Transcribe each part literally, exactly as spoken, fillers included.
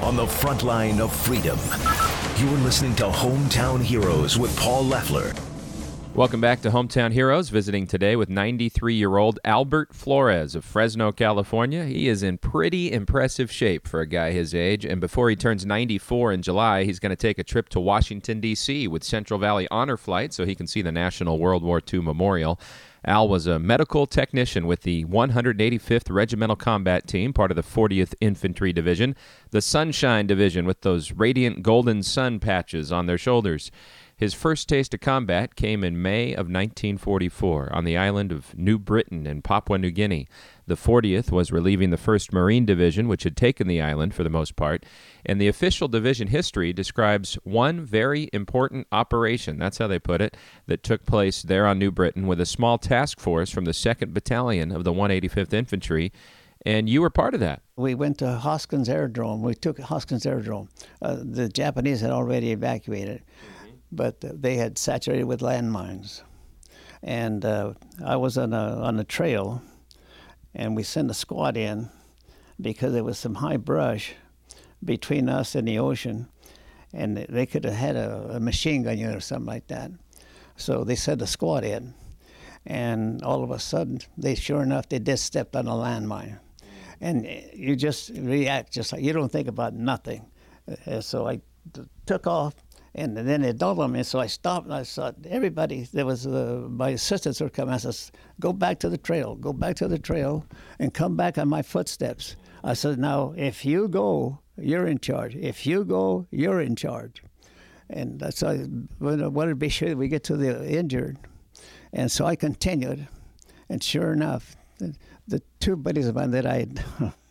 on the front line of freedom. You're listening to Hometown Heroes with Paul Leffler. Welcome back to Hometown Heroes, visiting today with ninety-three-year-old Albert Flores of Fresno, California. He is in pretty impressive shape for a guy his age, and before he turns ninety-four in July, he's going to take a trip to Washington, D C with Central Valley Honor Flight so he can see the National World War Two Memorial. Al was a medical technician with the one hundred eighty-fifth Regimental Combat Team, part of the fortieth Infantry Division, the Sunshine Division with those radiant golden sun patches on their shoulders. His first taste of combat came in May of nineteen forty-four on the island of New Britain in Papua New Guinea. The fortieth was relieving the first Marine Division, which had taken the island for the most part, and the official division history describes one very important operation, that's how they put it, that took place there on New Britain with a small task force from the second Battalion of the one hundred eighty-fifth Infantry, and you were part of that. We went to Hoskins Aerodrome. We took Hoskins Aerodrome. Uh, the Japanese had already evacuated, but they had saturated with landmines. And uh, I was on a, on a trail, and we sent a squad in because there was some high brush between us and the ocean, and they could have had a, a machine gun unit or something like that. So they sent a squad in, and all of a sudden, they sure enough, they did step on a landmine. And you just react, just like you don't think about nothing. Uh, so I t- took off, and then it dawned on me, so I stopped, and I saw everybody, there was, uh, my assistants were coming, I said, go back to the trail, go back to the trail, and come back on my footsteps. I said, now, if you go, you're in charge. If you go, you're in charge. And that's why I wanted to be sure that we get to the injured. And so I continued, and sure enough, the, the two buddies of mine that I had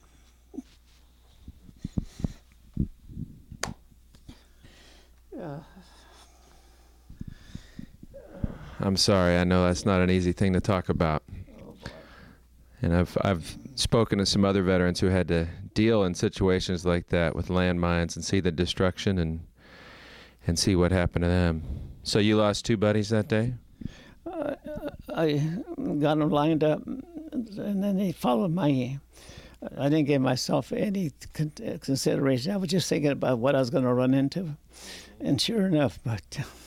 I'm sorry. I know that's not an easy thing to talk about. And I've I've spoken to some other veterans who had to deal in situations like that with landmines and see the destruction and and see what happened to them. So you lost two buddies that day? Uh, I got them lined up, and then they followed my... I didn't give myself any con- consideration. I was just thinking about what I was going to run into. And sure enough, but...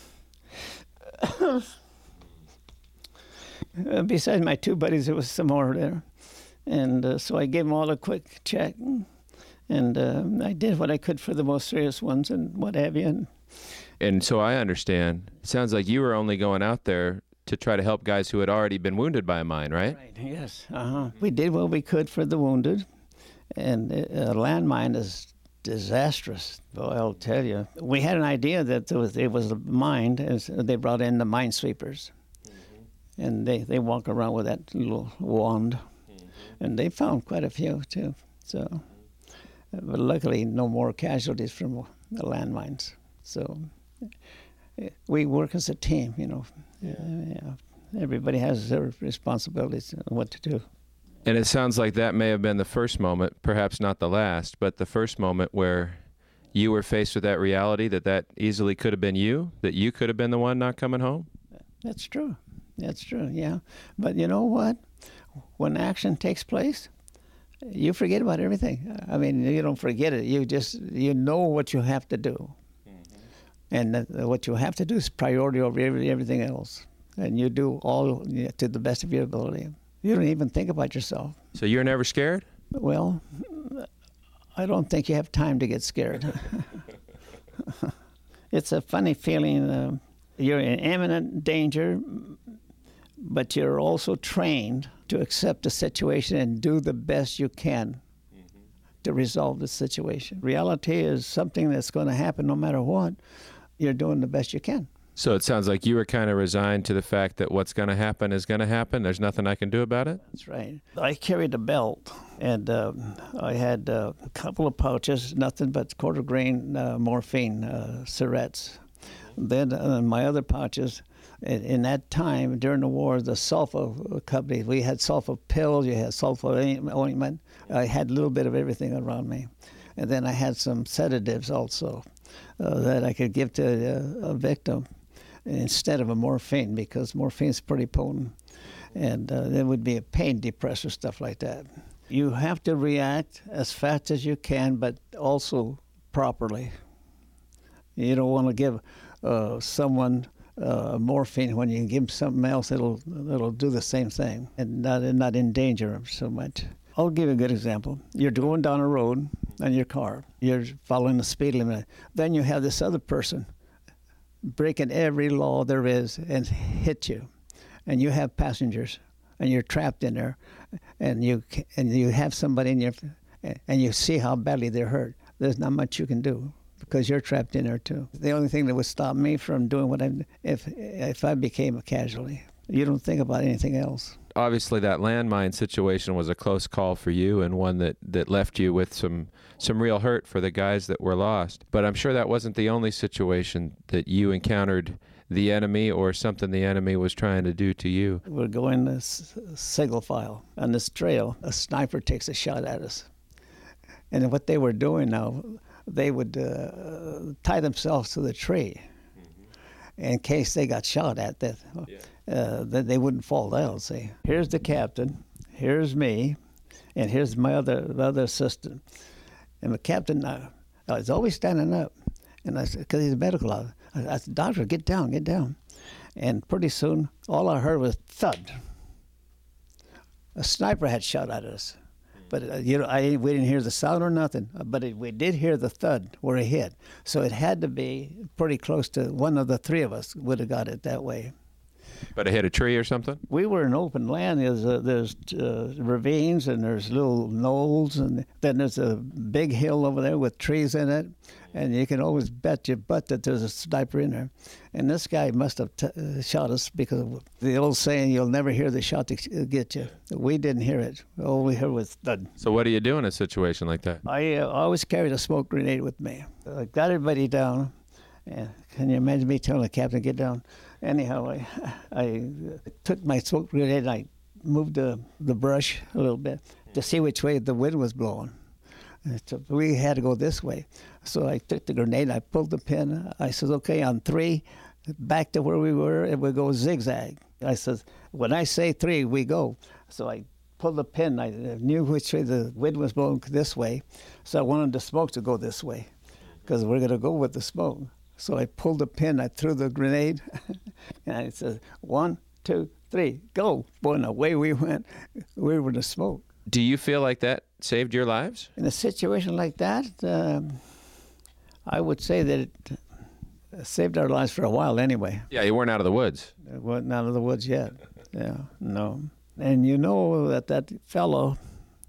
besides my two buddies, there was some more there. And uh, so I gave them all a quick check. And uh, I did what I could for the most serious ones and what have you. And, and so I understand. It sounds like you were only going out there to try to help guys who had already been wounded by a mine, right? Right, yes. Uh-huh. We did what we could for the wounded. And a landmine is disastrous, boy, I'll tell you. We had an idea that there was, it was a mine, as they brought in the minesweepers. Mm-hmm. And they, they walk around with that little wand. Mm-hmm. And they found quite a few, too. So, mm-hmm. But luckily, no more casualties from the landmines. So we work as a team, you know. Yeah. Yeah. Everybody has their responsibilities and what to do. And it sounds like that may have been the first moment, perhaps not the last, but the first moment where you were faced with that reality that that easily could have been you, that you could have been the one not coming home? That's true. That's true, yeah. But you know what? When action takes place, you forget about everything. I mean, you don't forget it. You just, you know what you have to do. And uh, what you have to do is priority over every, everything else. And you do all to the best of your ability. You don't even think about yourself. So you're never scared? Well, I don't think you have time to get scared. It's a funny feeling. Uh, you're in imminent danger, but you're also trained to accept the situation and do the best you can mm-hmm. to resolve the situation. Reality is something that's going to happen no matter what. You're doing the best you can. So it sounds like you were kind of resigned to the fact that what's going to happen is going to happen. There's nothing I can do about it? That's right. I carried a belt, and uh, I had uh, a couple of pouches, nothing but quarter grain uh, morphine uh, syrettes. Then uh, my other pouches, in, in that time, during the war, the sulfa company, we had sulfa pills, you had sulfa ointment. I had a little bit of everything around me. And then I had some sedatives also uh, that I could give to a, a victim instead of a morphine, because morphine is pretty potent. And uh, there would be a pain depressor, stuff like that. You have to react as fast as you can, but also properly. You don't want to give uh, someone uh, morphine when you can give them something else that'll that'll do the same thing and not not endanger them so much. I'll give you a good example. You're going down a road in your car. You're following the speed limit. Then you have this other person breaking every law there is and hit you, and you have passengers, and you're trapped in there, and you and you have somebody in your, and you see how badly they're hurt. There's not much you can do because you're trapped in there too. The only thing that would stop me from doing what I'm, if if I became a casualty, you don't think about anything else. Obviously, that landmine situation was a close call for you and one that, that left you with some some real hurt for the guys that were lost. But I'm sure that wasn't the only situation that you encountered the enemy or something the enemy was trying to do to you. We're going this single file on this trail. A sniper takes a shot at us. And what they were doing now, they would uh, tie themselves to the tree in case they got shot at, that yeah. uh, that they wouldn't fall down. See, here's the captain, here's me, and here's my other other assistant. And the captain, uh, uh, is always standing up, and I said, because he's a medical officer, I, I said, "Doctor, get down, get down." And pretty soon, all I heard was thud. A sniper had shot at us. But uh, you know, I we didn't hear the sound or nothing. But it, we did hear the thud where it hit. So it had to be pretty close to one of the three of us would have got it that way. But it hit a tree or something? We were in open land. There's uh, there's uh, ravines and there's little knolls, and then there's a big hill over there with trees in it. And you can always bet your butt that there's a sniper in there. And this guy must have t- uh, shot us because of the old saying, you'll never hear the shot to get you. We didn't hear it. All we heard was thud. So what do you do in a situation like that? I uh, always carried a smoke grenade with me. I got everybody down. And can you imagine me telling the captain to get down? Anyhow, I, I took my smoke grenade and I moved the, the brush a little bit to see which way the wind was blowing. So we had to go this way. So I took the grenade, I pulled the pin. I said, okay, on three, back to where we were, and we go zigzag. I said, when I say three, we go. So I pulled the pin. I knew which way the wind was blowing this way. So I wanted the smoke to go this way because we're going to go with the smoke. So I pulled the pin, I threw the grenade, and I said, one, two, three, go. Boy, and away we went. We were in the smoke. Do you feel like that saved your lives? In a situation like that, um, I would say that it saved our lives for a while anyway. Yeah, you weren't out of the woods. We weren't out of the woods yet. Yeah, no. And you know that that fellow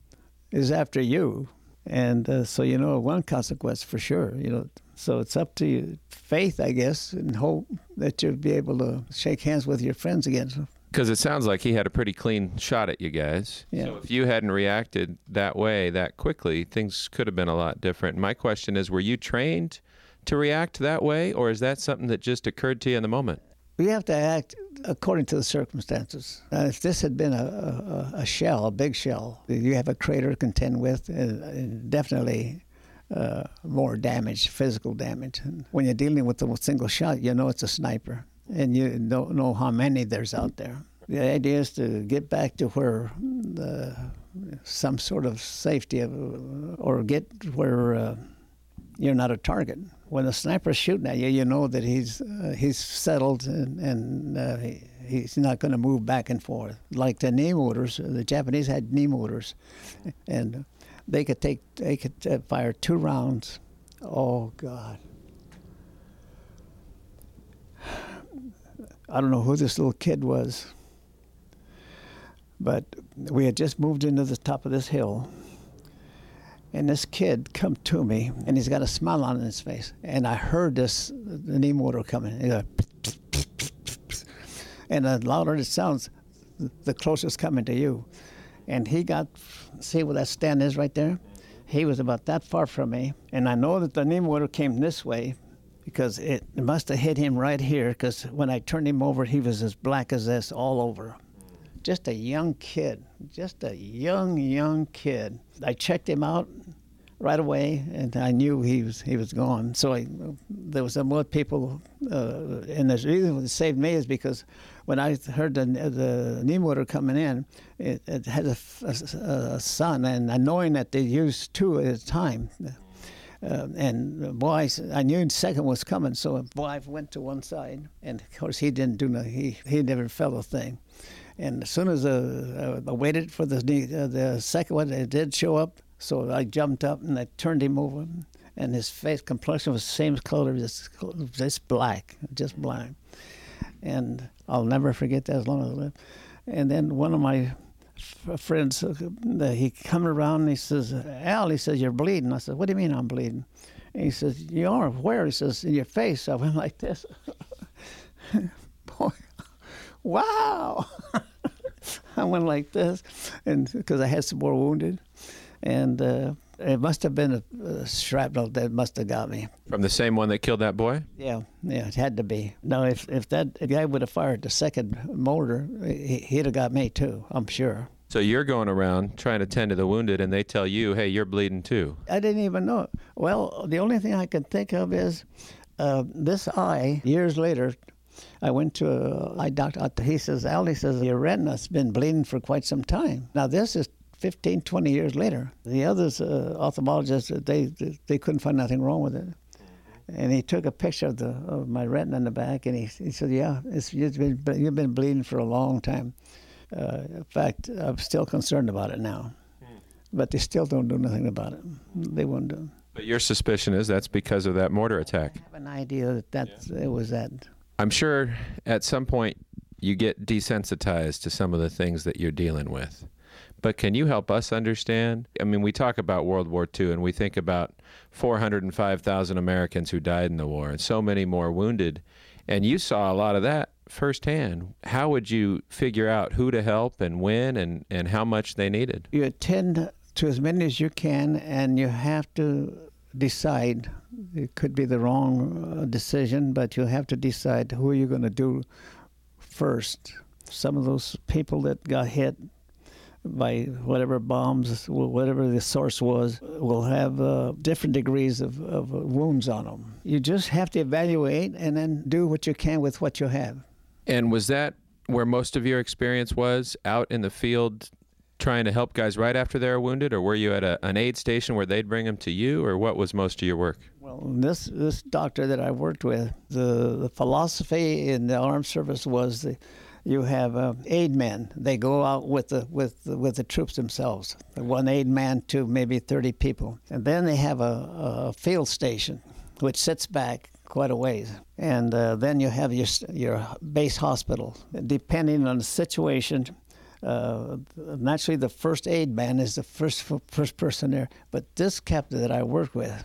is after you. And uh, so you know one consequence for sure, you know. So it's up to you, faith, I guess, and hope that you'll be able to shake hands with your friends again. Because it sounds like he had a pretty clean shot at you guys. Yeah. So if you hadn't reacted that way, that quickly, things could have been a lot different. My question is, were you trained to react that way, or is that something that just occurred to you in the moment? We have to act according to the circumstances. Uh, if this had been a, a, a shell, a big shell, you have a crater to contend with, and, and definitely uh, more damage, physical damage. And when you're dealing with a single shot, you know it's a sniper, and you don't know how many there's out there. The idea is to get back to where the, some sort of safety, of, or get where uh, you're not a target. When the sniper's shooting at you, you know that he's uh, he's settled and, and uh, he, he's not going to move back and forth. Like the knee motors, the Japanese had knee motors, and they could take they could uh, fire two rounds. Oh God! I don't know who this little kid was, but we had just moved into the top of this hill. And this kid come to me, and he's got a smile on his face. And I heard this, the knee motor coming. He goes, and the louder it sounds, the closer it's coming to you. And he got, see where that stand is right there? He was about that far from me. And I know that the knee motor came this way because it, it must have hit him right here, because when I turned him over, he was as black as this all over. Just a young kid, just a young, young kid. I checked him out right away, and I knew he was he was gone. So I, there was some more people, uh, and the reason it saved me is because when I heard the, the knee motor coming in, it, it had a, a, a son, and knowing that they used two at a time, Uh, and the boy, s- I knew the second was coming, so the boy went to one side, and of course he didn't do nothing. He he never felt a thing. And as soon as uh, uh, I waited for the uh, the second one, it did show up. So I jumped up and I turned him over, and his face complexion was the same color, just just black, just black. And I'll never forget that as long as I live. And then one of my f- friends, uh, he come around and he says, "Al," he says, "you're bleeding." I said, "What do you mean I'm bleeding?" And he says, "You are. Where?" He says, "In your face." I went like this. Boy, wow. I went like this, and because I had some more wounded, and uh, it must have been a, a shrapnel that must have got me. From the same one that killed that boy? Yeah, yeah, it had to be. No, if if that guy would have fired the second mortar, he, he'd have got me too, I'm sure. So you're going around trying to tend to the wounded, and they tell you, hey, you're bleeding too. I didn't even know it. Well, the only thing I could think of is uh, this eye, years later, I went to a eye doctor. He says, "Al," he says, "your retina's been bleeding for quite some time." Now, this is fifteen, twenty years later. The others, uh, ophthalmologists, they they couldn't find nothing wrong with it. And he took a picture of the of my retina in the back, and he he said, "Yeah, it's, you've been you've been bleeding for a long time." Uh, in fact, I'm still concerned about it now, but they still don't do nothing about it. They won't do. But your suspicion is that's because of that mortar attack. I have an idea that that's, it was that. I'm sure at some point you get desensitized to some of the things that you're dealing with. But can you help us understand? I mean, we talk about World War Two, and we think about four hundred five thousand Americans who died in the war and so many more wounded. And you saw a lot of that firsthand. How would you figure out who to help and when and, and how much they needed? You attend to as many as you can, and you have to decide. It could be the wrong uh, decision, but you have to decide who you're going to do first. Some of those people that got hit by whatever bombs, whatever the source was, will have uh, different degrees of, of wounds on them. You just have to evaluate and then do what you can with what you have. And was that where most of your experience was, out in the field trying to help guys right after they were wounded, or were you at a, an aid station where they'd bring them to you, or what was most of your work? Well, this this doctor that I worked with, the, the philosophy in the armed service was the, you have uh, aid men. They go out with the with the, with the troops themselves. One aid man to maybe thirty people, and then they have a, a field station, which sits back quite a ways, and uh, then you have your your base hospital. Depending on the situation. Uh, naturally, the first aid man is the first first person there. But this captain that I worked with,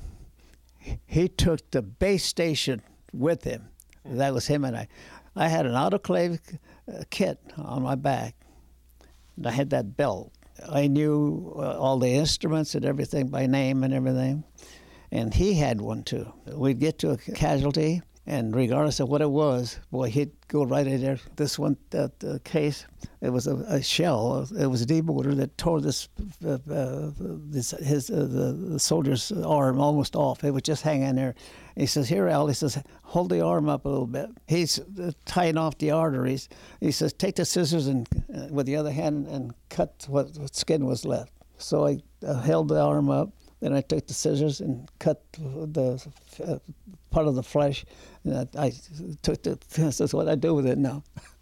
he took the base station with him. That was him and I. I had an autoclave uh, kit on my back. And I had that belt. I knew uh, all the instruments and everything by name and everything. And he had one too. We'd get to a casualty, and regardless of what it was, boy, he'd go right in there. This one, that uh, case, it was a, a shell. It was a demotor that tore this, uh, uh, this his uh, the, the soldier's arm almost off. It was just hanging there. He says, "Here, Al," he says, "hold the arm up a little bit." He's uh, tying off the arteries. He says, "Take the scissors and uh, with the other hand and cut what, what skin was left." So I uh, held the arm up. Then I took the scissors and cut the uh, part of the flesh. And I, I took the, this is what I do with it now.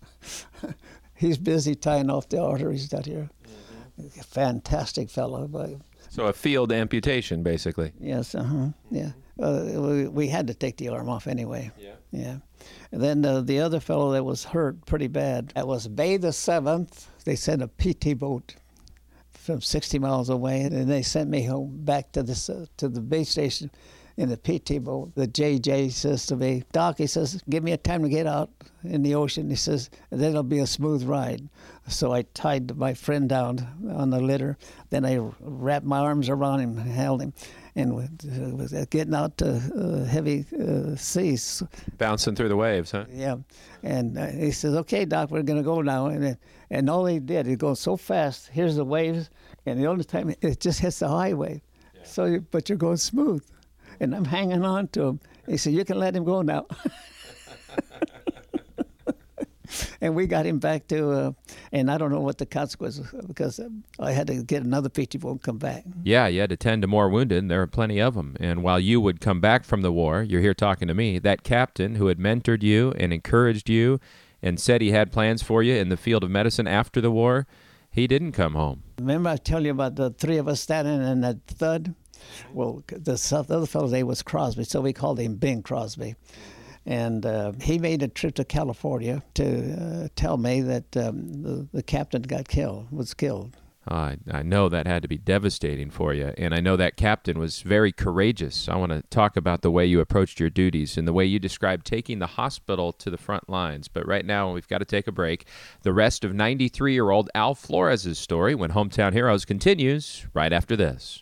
He's busy tying off the arteries out here. Mm-hmm. Fantastic fellow. But, so a field amputation, basically. yes, uh-huh, yeah. Uh, we, we had to take the arm off anyway. Yeah. Yeah. And then uh, the other fellow that was hurt pretty bad, that was May the seventh. They sent a P T boat from sixty miles away, and they sent me home back to this uh, to the base station in the P T boat. The J J says to me, "Doc," he says, "give me a time to get out in the ocean." He says, "and then it'll be a smooth ride." So I tied my friend down on the litter. Then I wrapped my arms around him and held him, and was getting out to uh, heavy uh, seas. Bouncing through the waves, huh? Yeah, and uh, he says, "Okay, Doc, we're going to go now." And and all he did, he goes so fast. Here's the waves, and the only time it just hits the highway. Yeah. So, you, but you're going smooth, and I'm hanging on to him. He said, "You can let him go now." and we got him back to, uh, and I don't know what the consequences, because I had to get another fifty-four and come back. Yeah, you had to tend to more wounded, and there are plenty of them. And while you would come back from the war, you're here talking to me, that captain who had mentored you and encouraged you and said he had plans for you in the field of medicine after the war, he didn't come home. Remember I tell you about the three of us standing in that thud? Well, the other fellow's name was Crosby, so we called him Bing Crosby. And uh, he made a trip to California to uh, tell me that um, the, the captain got killed, was killed. Uh, I know that had to be devastating for you, and I know that captain was very courageous. I want to talk about the way you approached your duties and the way you described taking the hospital to the front lines. But right now, we've got to take a break. The rest of ninety-three-year-old Al Flores' story when Hometown Heroes continues right after this.